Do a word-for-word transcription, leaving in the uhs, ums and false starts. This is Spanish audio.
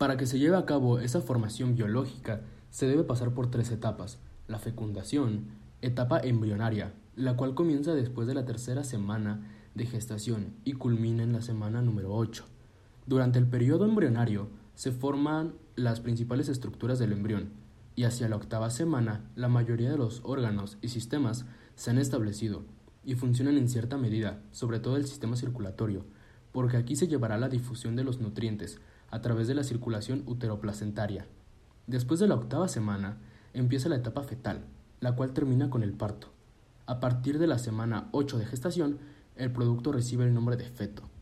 Para que se lleve a cabo esa formación biológica, se debe pasar por tres etapas: la fecundación, etapa embrionaria, la cual comienza después de la tercera semana de gestación y culmina en la semana número ocho. Durante el periodo embrionario se forman las principales estructuras del embrión, y hacia la octava semana la mayoría de los órganos y sistemas se han establecido y funcionan en cierta medida, sobre todo el sistema circulatorio, porque aquí se llevará la difusión de los nutrientes a través de la circulación uteroplacentaria. Después de la octava semana empieza la etapa fetal, la cual termina con el parto. A partir de la semana ocho de gestación, el producto recibe el nombre de feto.